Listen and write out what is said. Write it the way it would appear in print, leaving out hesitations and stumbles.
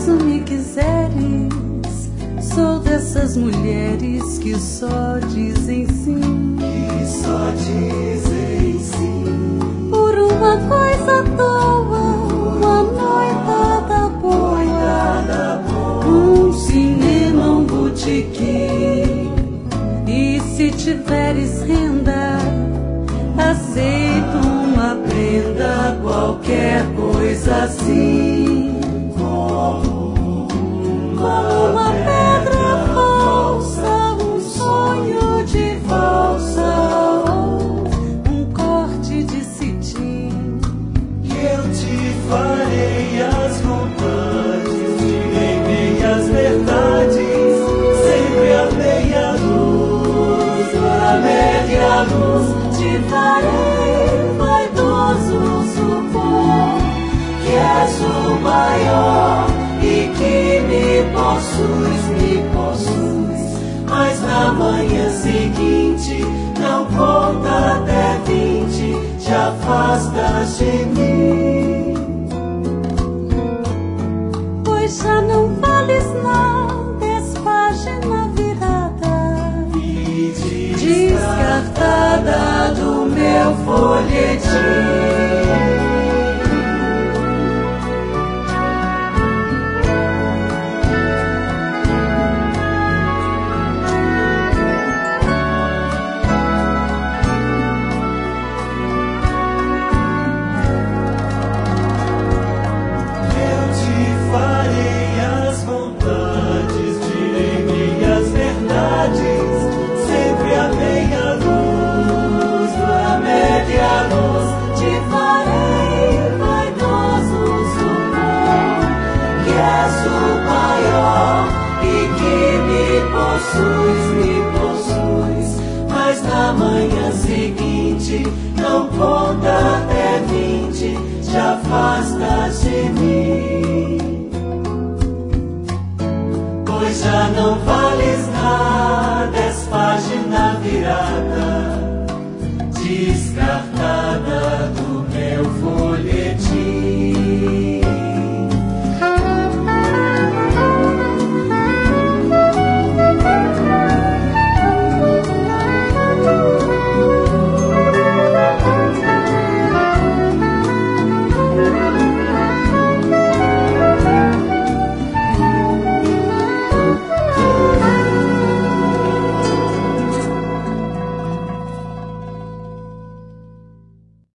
acaso me quiseres, sou dessas mulheres que só dizem sim. Que só dizem sim. Por uma coisa à toa, uma noitada boa, um cinema, um botequim. E se tiveres renda, aceito uma prenda, qualquer coisa assim. Como uma pedra falsa, um sonho de valsa, ou um corte de cetim. Eu te farei as vontades, direi meias verdades, sempre a meia luz, a média luz. Te farei vaidoso supor Que és o maior e que me possuis, mas na manhã seguinte não conta até 20, te afastas de mim. pois já não vales nada, és página virada E descartada do meu folhetim. Me possuis, mas na manhã seguinte não conta até 20, te afastas de mim. Pois já não vales nada, és página virada, descartada.